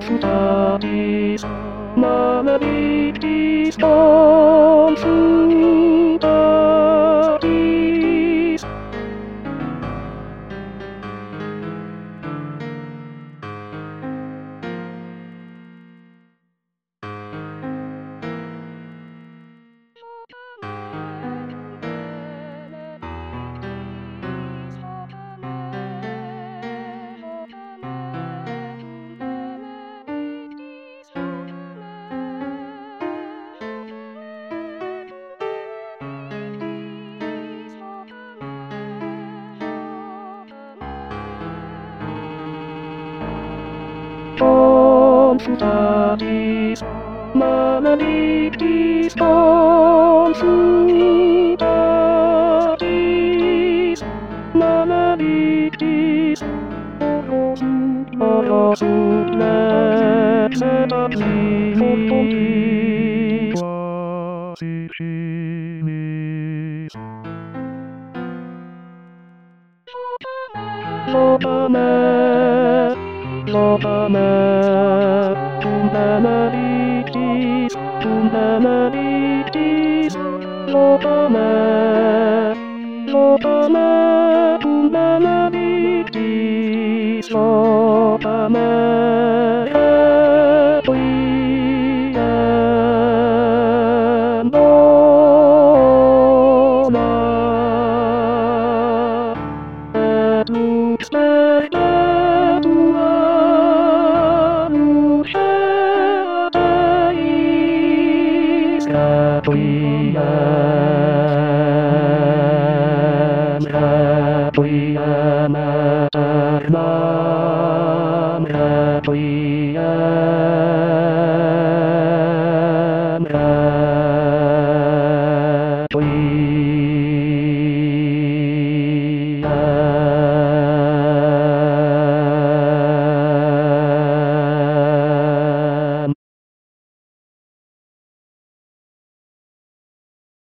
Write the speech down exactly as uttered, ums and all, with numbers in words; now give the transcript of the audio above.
studies, maladies, on studies. On studies, maladies, on studies, maladies, orosut lexetatis, quasifinis. Lopame, lopame, tum benedictis, tum benedictis, lopame, lopame, tum benedictis, lopame, et quiem bona, et lux perpetua, Requiem, requiem aeterna.